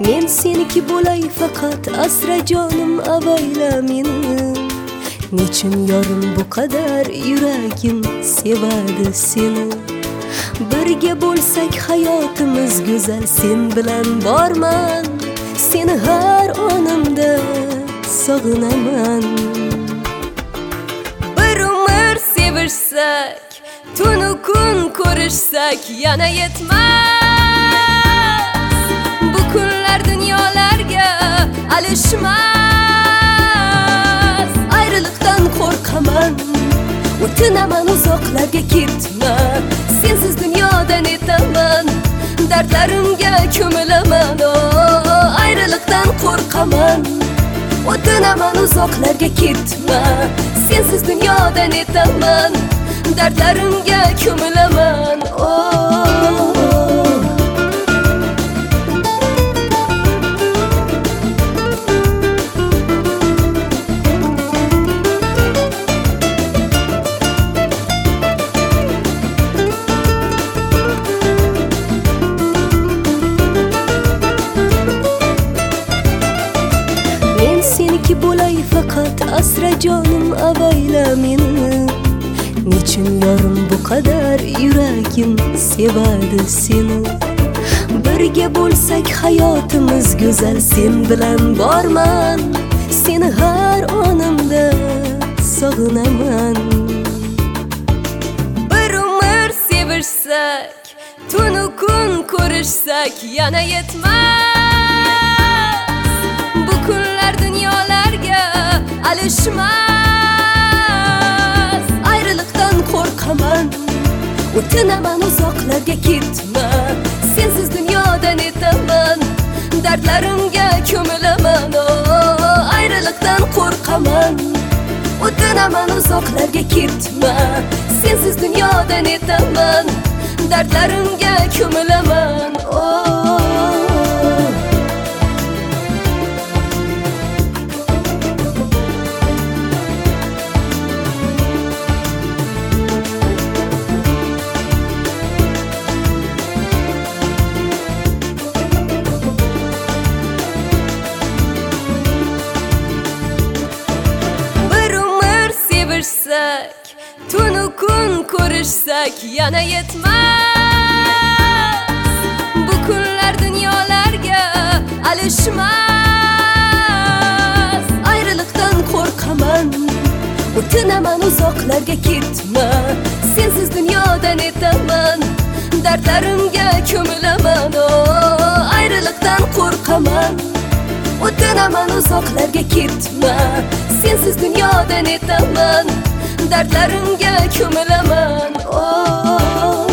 Men seniki bo'lay faqat, asra jonim avayla meni. Nechun yorim bu qadar yuragim sevadi seni. Birga bo'lsak hayotimiz go'zal, sen bilan borman. Seni har onimda sog'inaman. Bir umr sevishsak, tunu kun ko'rishsak yana yetmas. Bu kunlar dunyolarga alishmas. Ayriliqdan qo'rqaman, o'tinaman uzoqlarga ketma. Sensiz dunyodan etaman, dardlarimga ko'milaman. Ayriliqdan qo'rqaman, o'tinaman uzoqlarga ketma. Sensiz dunyodan etaman, dardlarimga ko'milaman. Seniki bo'lay faqat, asra jonim avayla meni. Nechun yorim bu qadar yuragim sevadi seni. Birga bo'lsak hayotimiz go'zal, sen bilan borman. Seni har onimda sog'inaman. Bir umr sevishsak, tunu kun ko'rishsak yana yetmas. Bu kunlar dunyolarga alishmas. Ayriliqdan qo'rqaman, o'tinaman uzoqlarga ketma. Sensiz dunyodan etaman, dardlarimga ko'milaman. Ayriliqdan qo'rqaman, o'tinaman uzoqlarga ketma. Sensiz dunyodan etaman, dardlarimga ko'milaman. Tunu kun ko'rishsak yana yetmas. Bu kunlar dunyolarga alishmas. Ayriliqdan qo'rqaman, o'tinaman uzoqlarga ketma. Sensiz dunyodan etaman, dardlarimga ko'milaman. Ayriliqdan qo'rqaman, o'tinaman uzoqlarga ketma. Sensiz dunyodan etaman, dardlarimga ko'milaman.